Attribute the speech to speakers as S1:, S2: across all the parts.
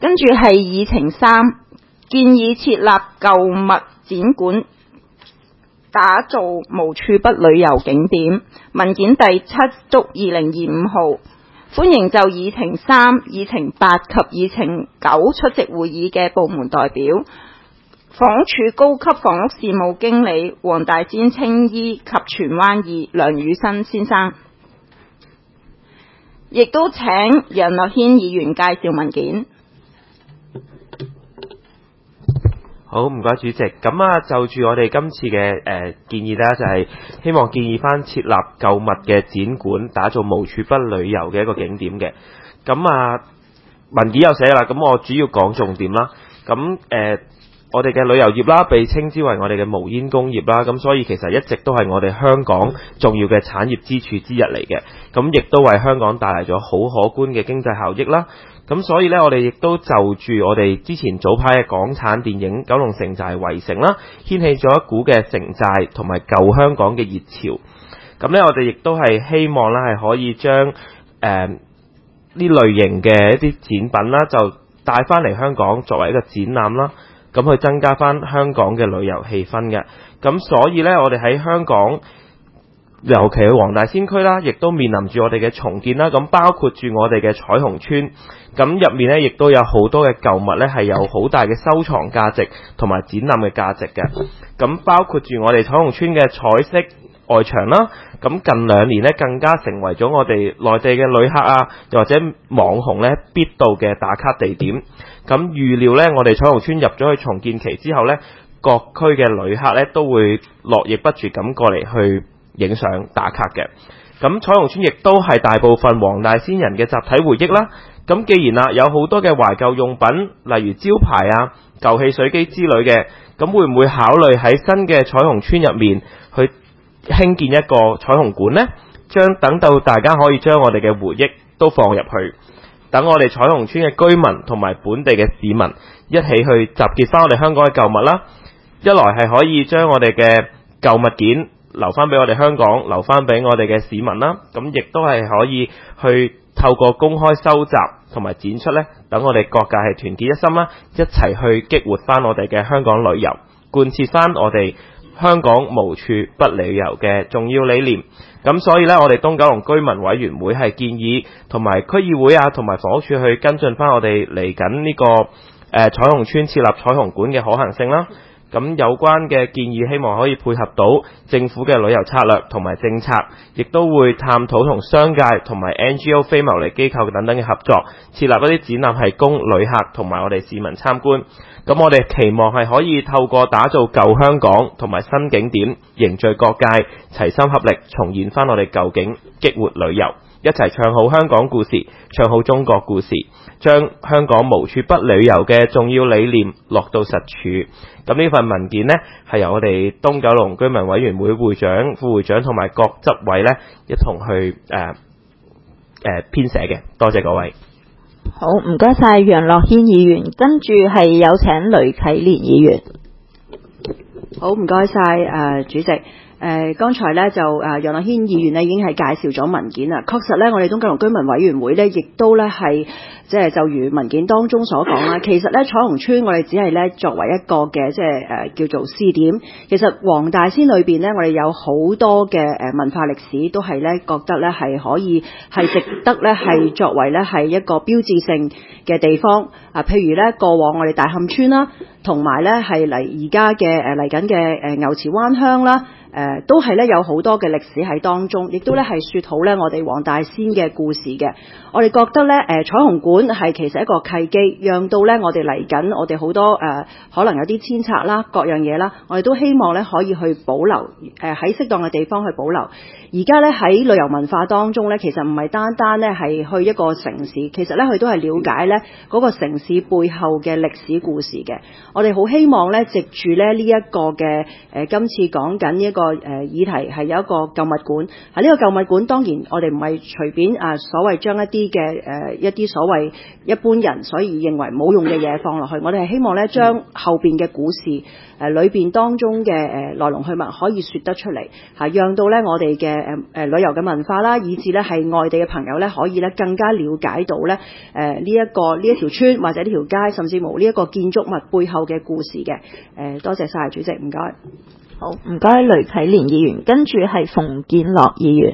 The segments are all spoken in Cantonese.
S1: 跟住係議程3，建議設立舊物展館，打造無處不旅遊景點。文件第7/2025號。歡迎就議程3、議程8及議程9出席會議嘅部門代表，房屋署高級房屋事務經理黃大仙青衣及荃灣2梁宇新先生，亦都請楊樂軒議員介紹文件。
S2: 好，唔該主席。咁就住我哋今次嘅建議咧，就係希望建議翻設立舊物嘅展館，打造無處不旅遊嘅一個景點嘅。文件有寫啦，咁我主要講重點啦。我哋嘅旅遊業啦，被稱之為我哋嘅無煙工業啦，咁所以其實一直都係我哋香港重要嘅產業支柱之一嚟嘅，咁亦都為香港帶嚟咗好可觀嘅經濟效益啦。咁所以呢，我哋亦都就住我哋之前早排嘅港產電影《九龍城寨圍城》啦，掀起咗一股嘅城寨同埋舊香港嘅熱潮。咁呢，我哋亦都係希望咧係可以將呢類型嘅一啲展品啦，就帶翻嚟香港作為一個展覽啦。咁去增加翻香港嘅旅遊氣氛嘅，咁所以呢，我哋喺香港，尤其係黃大仙區啦，亦都面臨住我哋嘅重建啦。咁包括住我哋嘅彩虹村，咁入面呢，亦都有好多嘅舊物呢，係有好大嘅收藏價值同埋展覽嘅價值嘅。咁包括住我哋彩虹村嘅彩色外牆啦，咁近2年呢，更加成為咗我哋內地嘅旅客啊，又或者網紅呢必到嘅打卡地點。咁預料呢，我哋彩虹村入咗去重建期之後呢，各區嘅旅客呢都會絡繹不絕咁過嚟去影相打卡嘅。咁彩虹村亦都係大部分黃大仙人嘅集體回憶啦。咁既然有好多嘅懷舊用品，例如招牌啊、舊汽水機之類嘅，咁會唔會考慮喺新嘅彩虹村入面去興建一個彩虹館呢？等到大家可以將我哋嘅回憶都放入去，等我哋彩虹村嘅居民同埋本地嘅市民一起去集結翻我哋香港嘅舊物啦。一來係可以將我哋嘅舊物件留翻俾我哋香港，留翻俾我哋嘅市民啦。咁亦都係可以去透過公開收集同埋展出呢，等我哋各界係團結一心啦，一齊去激活翻我哋嘅香港旅遊，貫徹翻我哋香港無處不旅遊嘅重要理念。咁所以呢，我哋東九龍居民委員會係建議同埋區議會啊，同埋房屋署去跟進翻我哋嚟緊呢個彩虹村設立彩虹館嘅可行性啦。咁有關嘅建議希望可以配合到政府嘅旅遊策略同埋政策，亦都會探討同商界同埋 NGO 非牟利機構等等嘅合作，設立一啲展覽係供旅客同埋我哋市民參觀。咁我哋期望係可以透過打造舊香港同埋新景點，凝聚各界齊心合力，重現翻我哋舊景，激活旅遊，一齊唱好香港故事，唱好中國故事，將香港無處不旅遊嘅重要理念落到實處。咁呢份文件呢，係由我哋東九龍居民委員會會長、副會長同埋各執委呢一同去編寫嘅。多謝各位。
S1: 好，唔該晒楊樂軒議員，跟住係有請雷啟蓮議員。
S3: 好，唔該晒主席。剛才咧就楊樂軒議員呢已經係介紹咗文件啦。確實咧，我哋東九龍居民委員會咧，亦都咧係即係就如文件當中所講啦。其實咧，彩虹村我哋只係咧作為一個嘅即係叫做試點。其實黃大仙裏邊咧，我哋有好多嘅文化歷史，都係咧覺得咧係可以係值得咧係作為咧係一個標誌性嘅地方啊。譬如咧過往我哋大磡村啦，同埋咧係嚟而家嘅嚟緊嘅牛池灣鄉啦。都係咧有好多嘅歷史喺當中，亦都咧係說好咧我哋黃大仙嘅故事嘅。我哋覺得咧彩虹館係其實一個契機，讓到咧我哋嚟緊我哋好多可能有啲遷拆啦，各樣嘢啦，我哋都希望咧可以去保留喺適當嘅地方去保留。而家咧喺旅遊文化當中咧，其實唔係單單咧係去一個城市，其實咧佢都係了解咧嗰個城市背後嘅歷史故事嘅。 我哋好希望咧，藉住咧呢一個嘅今次講緊呢一個議題係有一個購物館。呢個購物館當然我哋唔係隨便所謂將一啲所謂一般人所以認為冇用嘅嘢放落去，我哋係希望咧將後邊嘅故事裏邊當中嘅來龍去脈可以說得出嚟，讓到咧我哋嘅旅遊嘅文化啦，以至咧係外地嘅朋友咧可以咧更加了解到咧呢一條村或者呢條街，甚至乎呢一個建築物背後嘅故事嘅。多謝晒主席，唔該。
S1: 好，唔該雷啟蓮議員，跟住係馮建樂議員。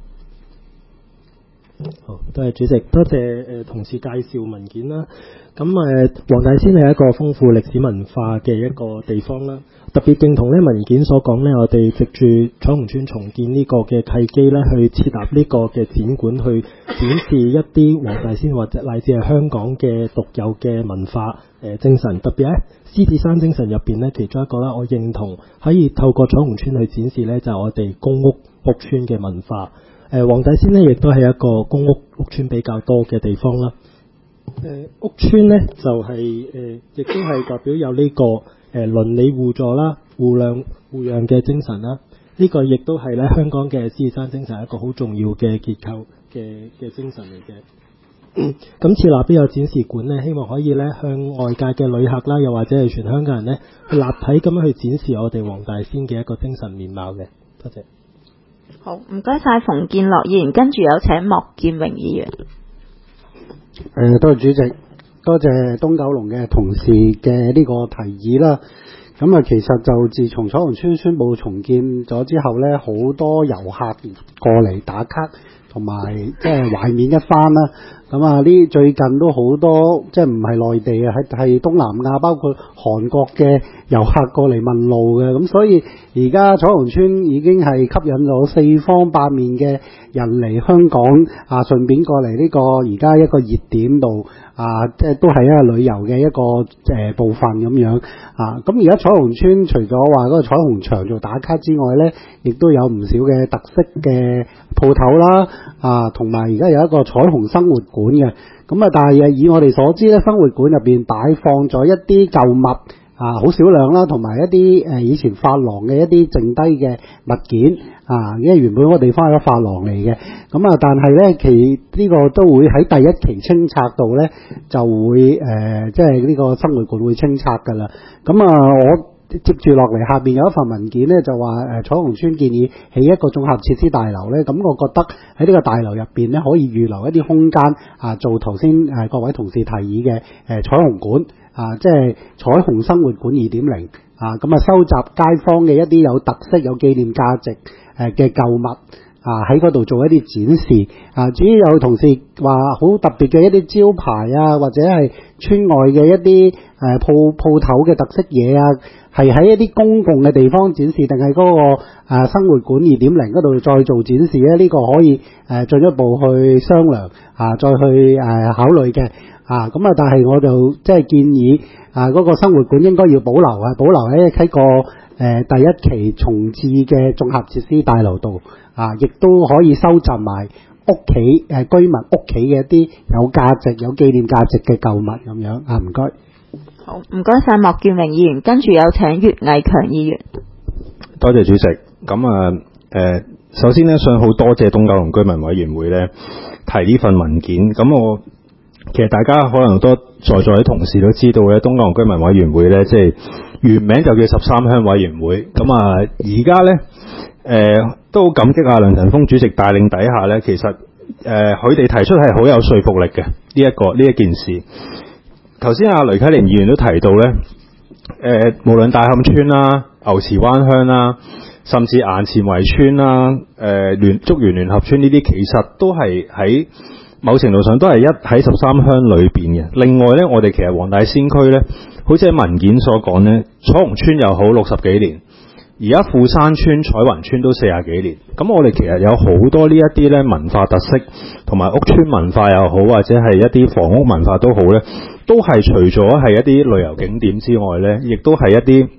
S4: 好，多謝主席，多謝同事介紹文件啦。咁黃大仙係一個豐富歷史文化嘅一個地方啦。特別認同咧文件所講咧，我哋藉住彩虹村重建呢個嘅契機咧，去設立呢個嘅展館，去展示一啲黃大仙或者乃至係香港嘅獨有嘅文化精神。特別喺獅子山精神入邊咧，其中一個咧，我認同可以透過彩虹村去展示咧，就係我哋公屋屋邨嘅文化。黃大仙咧，亦都係一個公屋屋邨比較多嘅地方啦。屋邨咧就係亦都係代表有呢個鄰里互助啦、互讓嘅精神啦。呢個亦都係咧香港嘅獅子山精神一個好重要嘅結構嘅精神嚟嘅。咁設立呢個展示館咧，希望可以咧向外界嘅旅客啦，又或者係全香港人咧，去立體咁樣去展示我哋黃大仙嘅一個精神面貌嘅。多謝。
S1: 好，唔該晒馮建樂議員，跟住有請莫建榮議員。
S5: 多謝主席，多謝東九龍嘅同事嘅呢個提議啦。咁其實就自從彩虹村宣布重建咗之後咧，好多遊客過嚟打卡，同埋即係懷緬一番啦。咁呢最近都好多即係唔係內地啊，係東南亞，包括韓國嘅遊客過嚟問路嘅。咁所以而家彩虹村已經係吸引咗四方八面嘅人嚟香港順便過嚟呢個而家一個熱點度即係都係一個旅遊嘅一個部分咁樣咁而家彩虹村除咗話嗰個彩虹牆做打卡之外咧，亦都有唔少嘅特色嘅鋪頭啦同埋而家有一個彩虹生活館嘅。咁但係以我哋所知咧，生活館入邊擺放咗一啲舊物好少量啦，同埋一啲以前髮廊嘅一啲剩低嘅物件因為原本嗰個地方係個髮廊嚟嘅。咁但係咧呢個都會喺第一期清拆度咧就會即係呢個生活館會清拆㗎啦。咁我接住落嚟下邊有一份文件咧，就話彩虹村建議起一個綜合設施大樓咧。咁我覺得喺呢個大樓入邊咧，可以預留一啲空間做頭先各位同事提議嘅彩虹館即係彩虹生活館 2.0收集街坊嘅一啲有特色、有紀念價值嘅舊物喺嗰度做一啲展示至於有同事話好特別嘅一啲招牌或者係村外嘅一啲鋪頭嘅特色嘢係喺一啲公共嘅地方展示，定係嗰個生活館 2.0 嗰度再做展示咧？呢個可以進一步去商量再去考慮嘅但係我就即係建議嗰個生活館應該要保留喺個第一期重置嘅綜合設施大樓度亦都可以收集埋屋企居民屋企嘅一啲有價值、有紀念價值嘅舊物咁樣唔該。
S1: 好，唔該晒莫建榮議員，跟住有請岳毅強議員。
S6: 多謝主席。咁首先咧，想好多謝東九龍居民委員會咧提呢份文件。咁其實大家可能都在座啲同事都知道咧，東九龍居民委員會咧即係原名就叫13鄉委員會。咁而家咧都好感激梁陳峰主席帶領底下咧，其實佢哋提出係好有說服力嘅呢一件事。頭先雷啟蓮議員都提到咧，無論大磡村啦、牛池灣鄉啦，甚至衙前圍村啦、竹園聯合村呢啲，其實都係喺某程度上都係喺13鄉裏邊嘅。另外咧，我哋其實黃大仙區咧，好似喺文件所講咧，彩虹村又好60幾年，而家富山村、彩雲村都40幾年。咁我哋其實有好多呢一啲咧文化特色，同埋屋村文化又好，或者係一啲房屋文化都好咧，都係除咗係一啲旅遊景點之外咧，亦都係一啲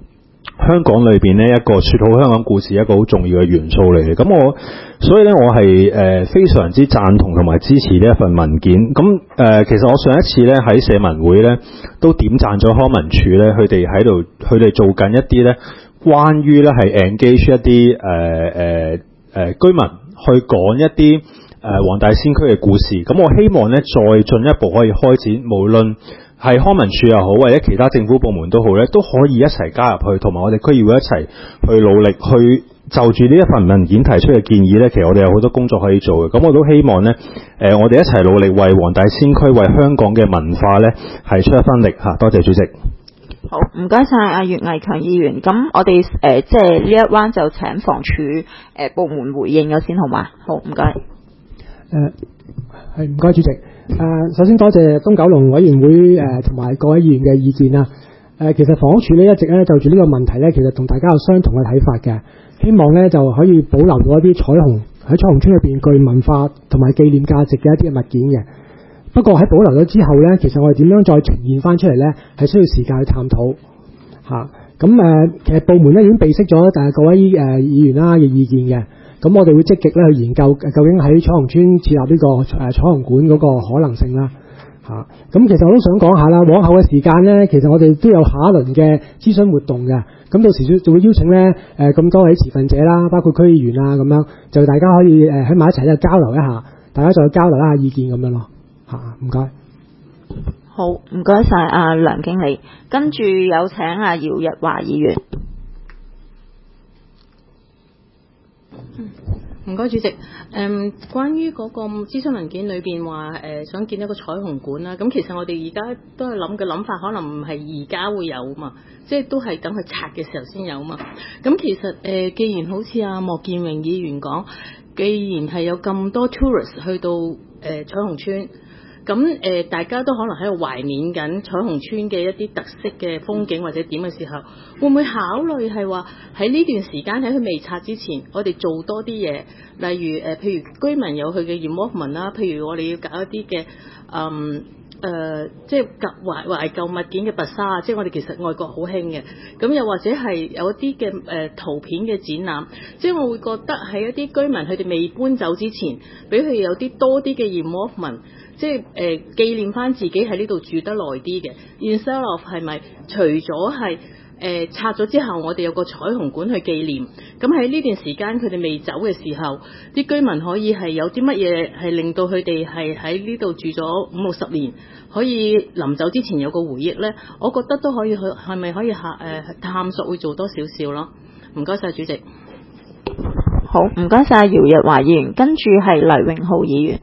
S6: 香港裏邊呢一個説好香港故事一個好重要嘅元素嚟嘅。咁所以咧我係非常之贊同同埋支持呢一份文件。咁其實我上一次咧喺社民會咧都點讚咗康文署咧，佢哋做緊一啲咧關於咧係 engage 一啲居民去講一啲黃大仙區嘅故事。咁我希望咧再進一步可以開展，無論係康文署又好，或者其他政府部門都好咧，都可以一齊加入去，同埋我哋區議會一齊去努力去就住呢一份文件提出嘅建議咧，其實我哋有好多工作可以做嘅。咁我都希望咧我哋一齊努力為黃大仙區為香港嘅文化咧係出一分力嚇。多謝主席。
S1: 好，唔該晒阿袁毅強議員。咁我哋即係呢一彎就請房署部門回應咗先，好嗎？好，唔該。
S7: 係唔該主席。首先多謝東九龍委員會同埋各位議員嘅意見啦。其實房屋署呢一直咧就住呢個問題咧，其實同大家有相同嘅睇法嘅，希望咧就可以保留到一啲彩虹喺彩虹村裏邊具文化同埋紀念價值嘅一啲嘅物件嘅。不過喺保留咗之後咧，其實我哋點樣再呈現翻出嚟咧，係需要時間去探討嚇。咁其實部門咧已經備悉咗各位議員啦嘅意見嘅。咁我哋會積極咧去研究究竟喺彩虹村設立呢個彩虹館嗰個可能性啦嚇。咁其實我都想講下啦，往後嘅時間咧，其實我哋都有下一輪嘅諮詢活動嘅。咁到時就會邀請咧咁多位持份者啦，包括區議員啊咁樣，就大家可以喺埋一齊咧交流一下，大家再交流一下意見咁樣咯嚇。唔該。
S1: 好，唔該晒阿梁經理。跟住有請阿姚日華議員。
S8: 唔該主席，關於嗰個諮詢文件裏邊話想建一個彩虹館啦，咁其實我哋而家都係諗嘅諗法，可能唔係而家會有嘛，即係都係等佢拆嘅時候先有嘛。咁其實既然好似阿莫建榮議員講，既然係有咁多 tourist 去到彩虹村。咁大家都可能喺度懷念緊彩虹村嘅一啲特色嘅風景或者點嘅時候，會唔會考慮係話喺呢段時間喺佢未拆之前，我哋做多啲嘢，例如譬如居民有佢嘅 involvement 啦，譬如我哋要搞一啲嘅即係懷舊物件嘅拔沙，即係我哋其實外國好興嘅，咁又或者係有一啲嘅圖片嘅展覽，即係我會覺得喺一啲居民佢哋未搬走之前，俾佢有啲多啲嘅 involvement。即係紀念翻自己喺呢度住得耐啲嘅 instead of 係咪除咗係拆咗之後，我哋有個彩虹館去紀念。咁喺呢段時間佢哋未走嘅時候，啲居民可以係有啲乜嘢係令到佢哋係喺呢度住咗50-60年，可以臨走之前有個回憶呢？我覺得都可以去，係咪可以探索會做多少少咯？唔該晒主席。
S1: 好，唔該晒姚日華議員，跟住係黎榮浩議員。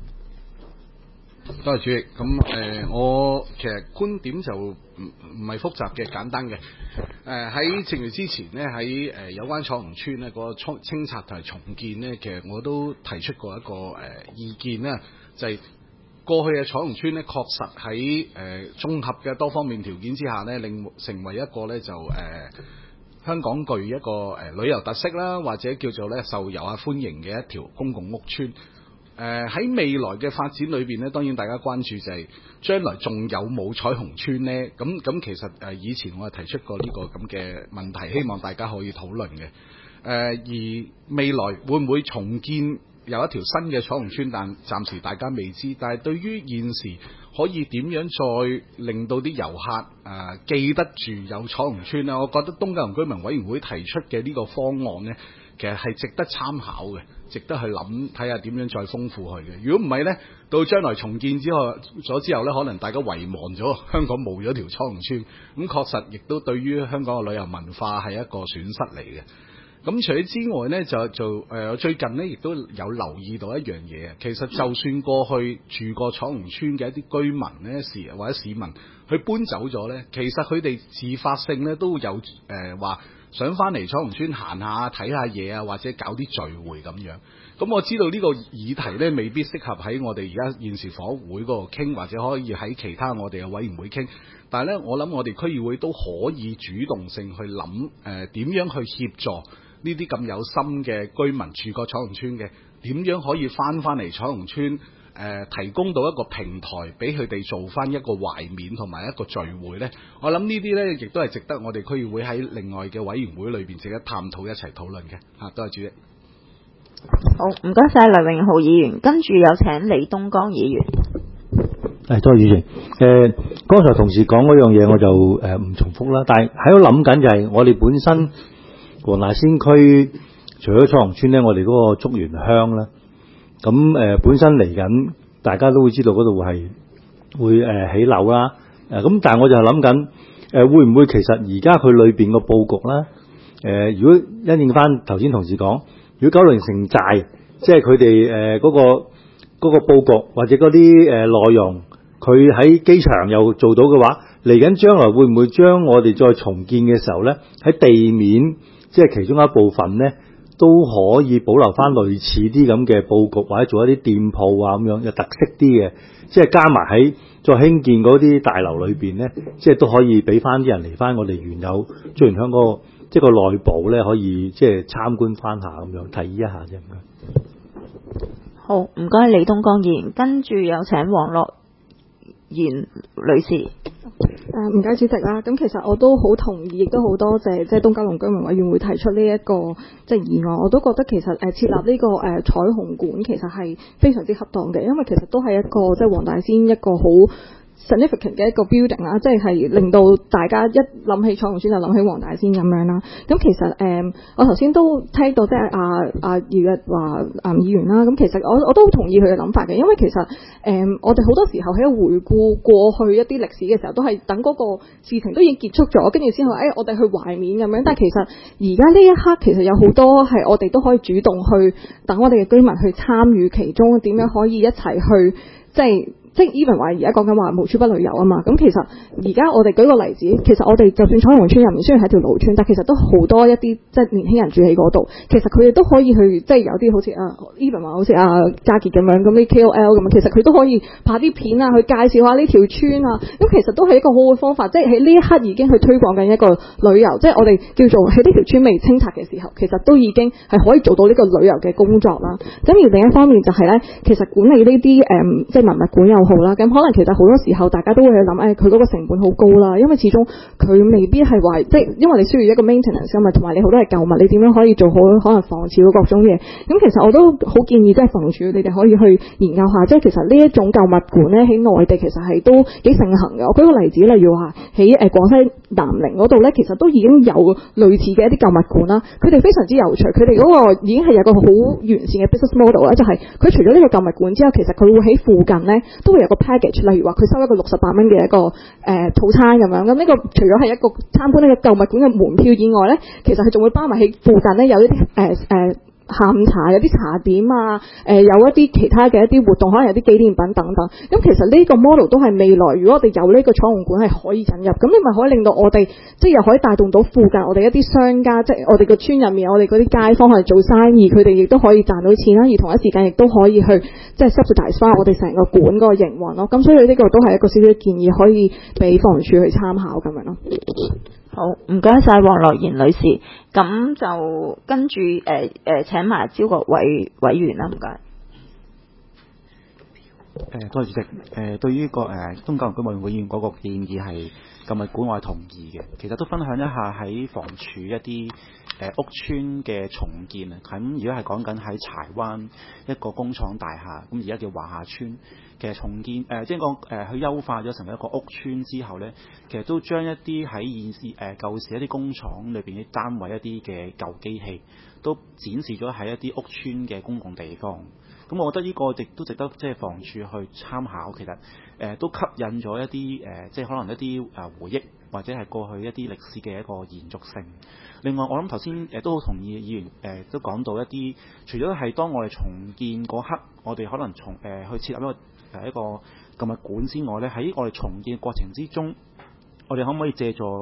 S9: 多謝主席。咁我其實觀點就唔係複雜嘅，簡單嘅。喺正如之前呢，喺有關彩虹村呢個清拆同埋重建呢，其實我都提出過一個意見啦，就係過去嘅彩虹村呢，確實喺綜合嘅多方面條件之下呢，令成為一個呢就香港具一個旅遊特色啦，或者叫做呢受遊客歡迎嘅一條公共屋邨。喺未來嘅發展裏邊呢，當然大家關注就係將來仲有冇彩虹村呢？咁其實以前我係提出過呢個咁嘅問題，希望大家可以討論嘅。而未來會唔會重建有一條新嘅彩虹村？但暫時大家未知。但係對於現時可以點樣再令到啲遊客記得住有彩虹村呢？我覺得東九龍居民委員會提出嘅呢個方案呢，其實係值得參考嘅，值得去諗睇下點樣再豐富佢嘅。如果唔係呢，到將來重建之後呢，可能大家遺忘咗香港冇咗條彩虹村，咁確實亦都對於香港嘅旅遊文化係一個損失嚟嘅。咁除咗之外呢，最近呢亦都有留意到一樣嘢，其實就算過去住過彩虹村嘅一啲居民呢，或者市民佢搬走咗呢，其實佢哋自發性呢都有話想翻嚟彩虹村行下睇下嘢啊，或者搞啲聚會咁樣。咁我知道呢個議題呢未必適合喺我哋而家現時房屋會嗰度傾，或者可以喺其他我哋嘅委員會傾。但係呢，我諗我哋區議會都可以主動性去諗點樣去協助呢啲咁有心嘅居民住過彩虹村嘅，點樣可以翻嚟彩虹村提供到一個平台俾佢哋做翻一個懷緬同埋一個聚會呢。我諗呢啲呢，亦都係值得我哋區議會喺另外嘅委員會裏邊值得探討一齊討論嘅。多謝主席。
S1: 好，唔該晒梁榮浩議員，跟住有請李東江議員。
S10: 多謝主席。剛才同事講嗰樣嘢我就唔重複啦，但係喺度諗緊就係我哋本身黃大仙區除咗彩虹村呢，我哋嗰個竹園鄉啦，咁本身嚟緊大家都會知道嗰度係會起樓啦，咁但係我就諗緊會唔會其實而家佢裏邊個佈局啦，如果因應翻頭先同事講，如果九龍城寨即係佢哋嗰個佈局或者嗰啲內容，佢喺機場又做到嘅話，嚟緊將來會唔會將我哋再重建嘅時候呢，喺地面即係其中一部分呢，都可以保留翻類似啲咁嘅佈局，或者做一啲店鋪啊咁樣有特色啲嘅，即係加埋喺再興建嗰啲大樓裏邊呢，即係都可以俾翻啲人嚟翻我哋原有竹園鄉嗰個即係個內部呢，可以即係參觀翻下咁樣，提議一下啫。唔該。
S1: 好，唔該李東江議員，跟住有請黃樂賢女士。
S11: 唔該主席啦，咁其實我都好同意，亦都好多謝即係東九龍居民委員會提出呢一個即係議案，我都覺得其實設立呢個彩虹館其實係非常之恰當嘅，因為其實都係一個即係黃大仙一個好significant 嘅一個 building 啦，即係令到大家一諗起彩虹村就諗起黃大仙咁樣啦。咁其實我頭先都聽到即係姚日華議員啦，咁其實我都好同意佢嘅諗法嘅，因為其實我哋好多時候喺度回顧過去一啲歷史嘅時候，都係等嗰個事情都已經結束咗，跟住先去我哋去懷緬咁樣。但係其實而家呢一刻其實有好多係我哋都可以主動去等我哋嘅居民去參與其中，點樣可以一齊去即係 even 話而家講緊話無處不旅遊啊嘛，咁其實而家我哋舉個例子，其實我哋就算彩虹村入面雖然係條老村，但其實都好多一啲即係年輕人住喺嗰度，其實佢哋都可以去即係有啲好似even 話好似家傑咁樣咁啲 KOL 咁，其實佢都可以拍啲片啊，去介紹下呢條村啊，咁其實都係一個好好嘅方法，即係喺呢一刻已經去推廣緊一個旅遊，即係我哋叫做喺呢條村未清拆嘅時候，其實都已經係可以做到呢個旅遊嘅工作啦。咁而另一方面就係咧，其實管理呢啲即係文物館又好啦，咁可能其實好多時候大家都會去諗，佢嗰個成本好高啦，因為始終佢未必係話即係因為你需要一個 maintenance 啊嘛，同埋你好多係舊物，你點樣可以做好可能防潮各種嘢。咁其實我都好建議即係房署你哋可以去研究下，即係其實呢一種舊物館咧喺內地其實係都幾盛行嘅。我舉個例子，例如話喺廣西南寧嗰度咧，其實都已經有類似嘅一啲舊物館啦。佢哋非常之有趣，佢哋嗰個已經係有個好完善嘅 business model 啦，就係佢除咗呢個舊物館之後，其實佢會喺附近咧都會有個 package， 例如話佢收一個68蚊嘅一個套餐咁樣。咁呢個除咗係一個參觀呢個舊物館嘅門票以外咧，其實佢仲會包埋喺附近咧有一啲下午茶，有啲茶點啊，有一啲其他嘅一啲活動，可能有啲紀念品等等。咁其實呢個 model 都係未來，如果我哋有呢個彩虹館係可以引入，咁你咪可以令到我哋即係又可以帶動到附近我哋一啲商家，即係我哋個村入面我哋嗰啲街坊去做生意，佢哋亦都可以賺到錢啦，而同一時間亦都可以去即係 subsidize 翻我哋成個館嗰個營運咯。咁所以呢個都係一個少少建議，可以俾房署去參考咁樣咯。
S1: 好，唔該晒黃樂賢女士，咁就跟住請埋招國委員啦，唔該。
S12: 多謝主席。對於個東九龍居民委員嗰個建議係舊物館，我係同意嘅。其實都分享一下喺房署一啲屋邨嘅重建啊。咁而家係講緊喺柴灣一個工廠大廈，咁而家叫華夏邨嘅重建。即係講去優化咗成為一個屋邨之後呢，其實都將一啲喺現時舊時一啲工廠裏邊啲單位一啲嘅舊機器，都展示咗喺一啲屋邨嘅公共地方。咁我覺得呢個亦都值得即係房署去參考。其實都吸引咗一啲即係可能一啲回憶，或者係過去一啲歷史嘅一個延續性。另外，我諗頭先都好同意議員都講到一啲，除咗係當我哋重建嗰刻，我哋可能去設立一個舊物館之外咧，喺我哋重建嘅過程之中，我哋可唔可以借助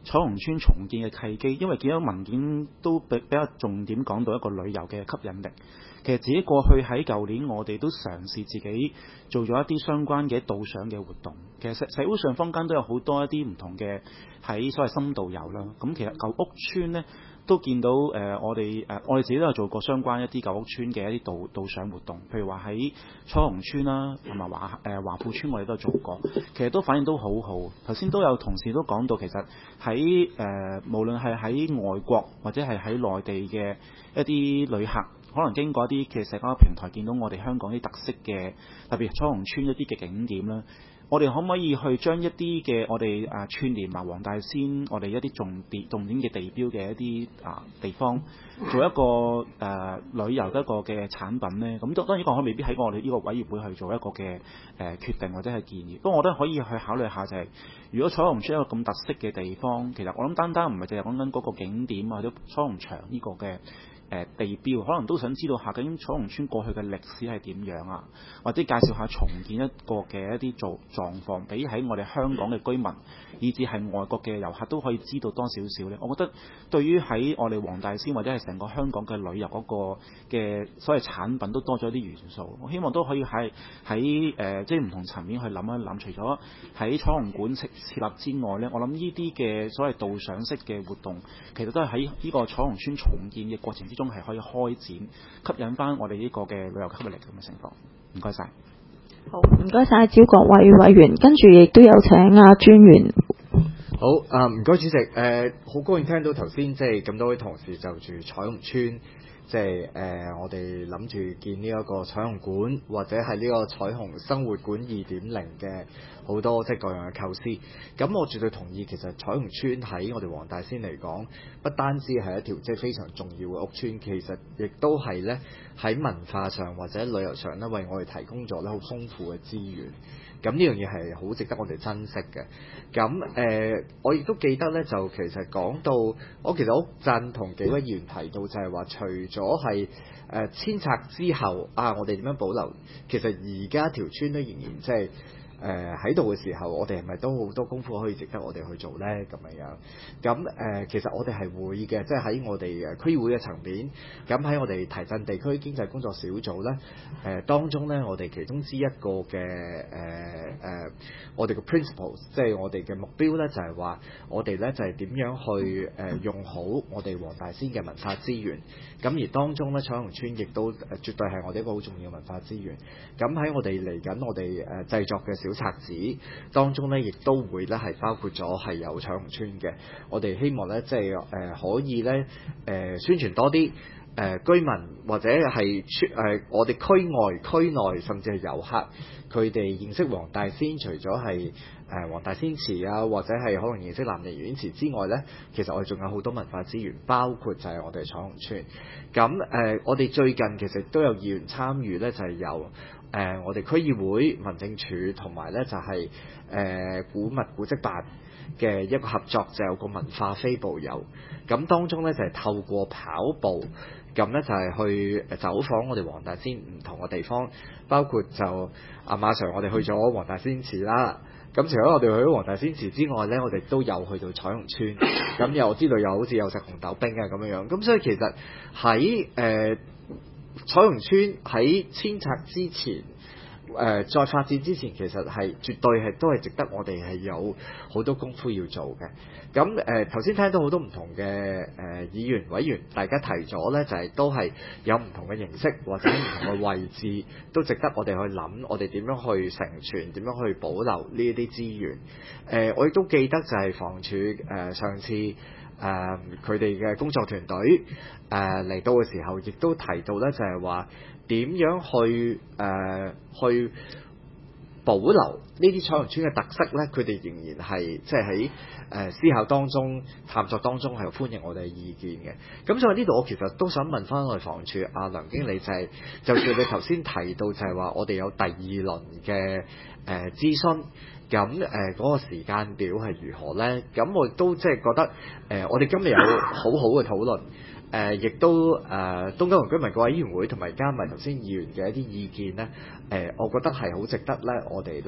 S12: 彩虹村重建嘅契機，因為見到文件都比較重點講到一個旅遊嘅吸引力。其實自己過去喺舊年，我哋都嘗試自己做咗一啲相關嘅導賞嘅活動。其實社會上坊間都有好多一啲唔同嘅喺所謂深度遊啦。咁其實舊屋村呢，都見到我哋自己都有做過相關一啲舊屋村嘅一啲導賞活動，譬如話喺彩虹村啦，同埋華富村我哋都有做過，其實都反應都好好。頭先都有同事都講到，其實喺無論係喺外國或者係喺內地嘅一啲旅客，可能經過一啲嘅社交平台見到我哋香港啲特色嘅，特別彩虹村一啲嘅景點啦。我哋可唔可以去將一啲嘅我哋串聯埋黃大仙，我哋一啲重點嘅地標嘅一啲地方，做一個旅遊一個嘅產品呢？咁當然呢個未必喺我哋呢個委員會去做一個嘅決定或者係建議。不過我都可以去考慮下，就係如果彩虹村一個咁特色嘅地方，其實我諗單唔係淨係講緊嗰個景點或者彩虹牆呢個嘅地標，可能都想知道下究竟彩虹村過去嘅歷史係點樣啊，或者介紹下重建一個嘅一啲狀況，俾喺我哋香港嘅居民，以至係外國嘅遊客都可以知道多少少呢。我覺得對於喺我哋黃大仙或者係成個香港嘅旅遊嗰個嘅所謂產品都多咗啲元素。我希望都可以喺即係唔同層面去諗一諗，除咗喺彩虹館設立之外呢，我諗呢啲嘅所謂導賞式嘅活動，其實都係喺呢個彩虹村重建嘅過程之中係可以開展，吸引翻我哋呢個嘅旅遊吸引力咁嘅情況。唔該晒。
S1: 好，唔該晒招國偉委員，跟住亦都有請專員。
S13: 好唔該主席，好高興聽到頭先即係咁多位同事就住彩虹村，即係我哋諗住建呢一個彩虹館，或者係呢個彩虹生活館2.0嘅好多即係各樣嘅構思。咁我絕對同意，其實彩虹村喺我哋黃大仙嚟講，不單止係一條即係非常重要嘅屋村，其實亦都係咧喺文化上或者旅遊上咧，為我哋提供咗咧好豐富嘅資源。咁呢樣嘢係好值得我哋珍惜嘅。咁我亦都記得咧，就其實講到我其實好贊同幾位議員提到，就係話除咗係遷拆之後我哋點樣保留？其實而家條村都仍然即係喺度嘅時候，我哋係咪都好多功夫可以值得我哋去做呢？咁樣其實我哋係會嘅，即係喺我哋區議會嘅層面，咁喺我哋提振地區經濟工作小組呢，當中呢，我哋其中之一個嘅我哋嘅 principles， 即係我哋嘅目標呢，就係話我哋呢，就係點樣去用好我哋黃大仙嘅文化資源。咁而當中呢，彩虹村亦都絕對係我哋一個好重要嘅文化資源。咁喺我哋嚟緊我哋製作嘅小冊子當中呢，亦都會呢係包括咗係有彩虹村嘅。我哋希望呢，即係可以呢宣傳多啲居民或者係我哋區外區內甚至係遊客，佢哋認識黃大仙，除咗係黃大仙祠或者係可能認識南梨園祠之外呢，其實我哋仲有好多文化資源，包括就係我哋彩虹村。咁我哋最近其實都有議員參與呢，就係由我哋區議會、民政處同埋呢就係古物古蹟辦嘅一個合作，就有個文化非步遊。咁當中呢，就係透過跑步，咁呢就係去走訪我哋黃大仙唔同嘅地方，包括就馬 Sir 我哋去咗黃大仙祠啦。咁除咗我哋去咗黃大仙祠之外呢，我哋都有去到彩虹村。咁又知道又好似有食紅豆冰咁樣。咁所以其實喺彩虹村喺遷拆之前，再發展之前，其實係絕對係都係值得我哋係有好多功夫要做嘅。咁頭先聽到好多唔同嘅議員委員，大家提咗呢，就係都係有唔同嘅形式或者唔同嘅位置，都值得我哋去諗，我哋點樣去成全，點樣去保留呢一啲資源。我亦都記得就係房署上次佢哋嘅工作團隊嚟到嘅時候，亦都提到呢，就係話點樣去保留呢啲彩虹村嘅特色呢？佢哋仍然係即係喺思考當中、探索當中係歡迎我哋嘅意見嘅。咁所以呢度我其實都想問翻我哋房署梁經理，就住你頭先提到就係話我哋有第二輪嘅諮詢，咁嗰個時間表係如何呢？咁我都即係覺得我哋今日有好好嘅討論。亦都東九龍居民嘅委員會同埋加埋頭先議員嘅一啲意見呢，我覺得係好值得呢，我哋呢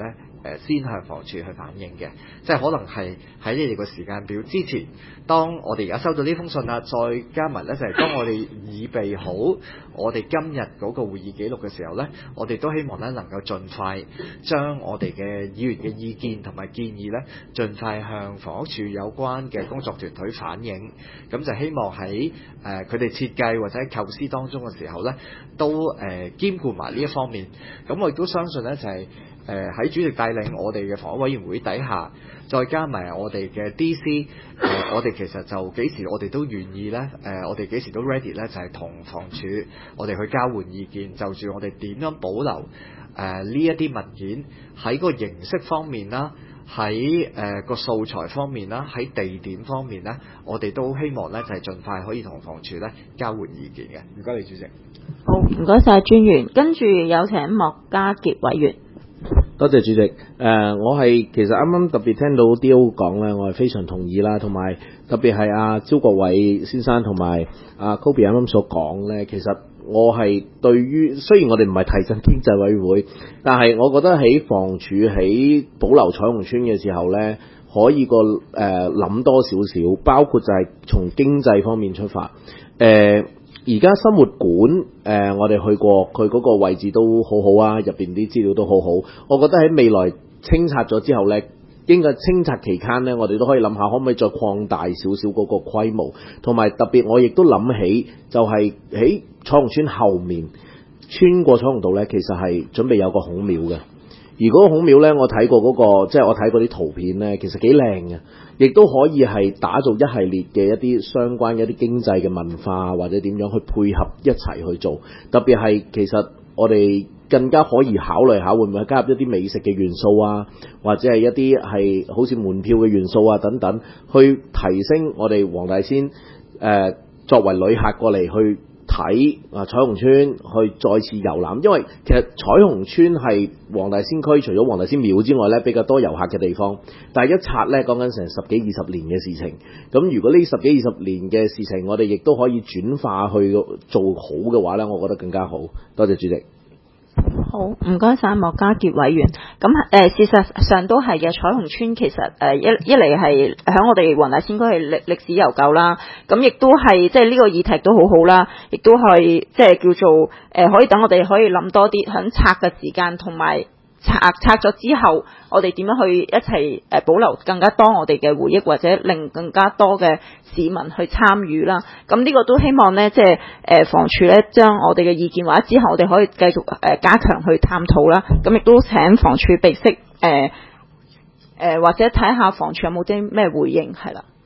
S13: 先向房署去反映嘅，即係可能係喺你哋個時間表之前，當我哋而家收到呢封信啦，再加埋呢就係當我哋預備好我哋今日嗰個會議記錄嘅時候呢，我哋都希望呢能夠盡快將我哋嘅議員嘅意見同埋建議呢，盡快向房屋署有關嘅工作團隊反映，咁就希望喺佢哋設計或者構思當中嘅時候呢，都兼顧埋呢一方面。咁我亦都相信呢，就係喺主席帶領我哋嘅房屋委員會底下，再加埋我哋嘅 DC，我哋其實就幾時我哋都願意呢，我哋幾時都 ready 呢，就係同房署我哋去交換意見，就住我哋點樣保留呢一啲文件喺個形式方面啦，喺個素材方面啦，喺地點方面呢，我哋都希望呢，就係盡快可以同房署呢交換意見嘅。唔該你主席。
S1: 好，唔該晒專員，跟住有請莫家傑委員。
S14: 多謝主席。我係其實啱啱特別聽到 D.O. 講咧，我係非常同意啦，同埋特別係阿招國偉先生同埋阿 Kobe 啱啱所講咧，其實我係對於雖然我哋唔係提振經濟委員會，但係我覺得喺房署喺保留彩虹邨嘅時候咧，可以諗多少少，包括就係從經濟方面出發。而家生活館我哋去過，佢嗰個位置都好好啊，入邊啲資料都好好。我覺得喺未來清拆咗之後呢，經過清拆期間呢，我哋都可以諗下可唔可以再擴大少少嗰個規模，同埋特別我亦都諗起就係喺彩虹邨後面穿過彩虹道呢，其實係準備有個孔廟嘅。而嗰個孔廟呢，我睇過即係我睇過啲圖片呢，其實幾靚嘅，亦都可以係打造一系列嘅一啲相關嘅一啲經濟嘅文化或者點樣去配合一齊去做。特別係其實我哋更加可以考慮下會唔會加入一啲美食嘅元素啊，或者係一啲係好似門票嘅元素啊等等，去提升我哋黃大仙作為旅客過嚟去睇彩虹邨，去再次遊覽。因為其實彩虹邨係黃大仙區除咗黃大仙廟之外咧，比較多遊客嘅地方，但係一拆咧講緊成10幾20年嘅事情。咁如果呢10幾20年嘅事情我哋亦都可以轉化去做好嘅話咧，我覺得更加好。多謝主席。
S1: 好，唔該晒莫家傑委員。咁事實上都係嘅，彩虹邨其實一嚟係喺我哋黃大仙區係歷史悠久啦，咁亦都係即係呢個議題都好好啦，亦都係即係叫做可以等我哋可以諗多啲響拆嘅時間，同埋拆咗之後，我哋點樣去一齊保留更加多我哋嘅回憶，或者令更加多嘅市民去參與啦。咁呢個都希望呢，即係房署呢將我哋嘅意見或者之後我哋可以繼續加強去探討啦。咁亦都請房署備悉或者睇下房署有冇啲咩回應係啦。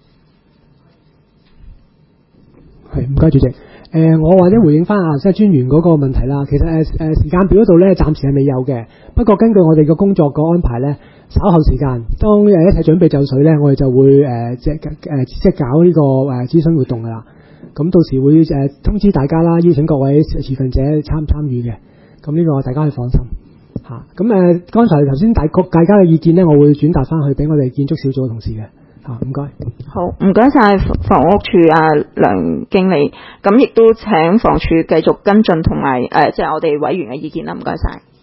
S7: 係，唔該主席。我或者回應翻即係專員嗰個問題啦。其實時間表嗰度咧，暫時係未有嘅。不過根據我哋嘅工作個安排咧，稍後時間當一齊準備就緒咧，我哋就會即係搞呢個諮詢活動噶啦。咁到時會通知大家啦，邀請各位持份者參與嘅。咁呢個大家可以放心嚇。咁剛才頭先大家嘅意見咧，我會轉達翻去俾我哋建築小組嘅同事嘅。唔該。
S1: 好，唔該晒房屋署梁經理，咁亦都請房署繼續跟進同埋即係我哋委員嘅意見啦，唔該晒。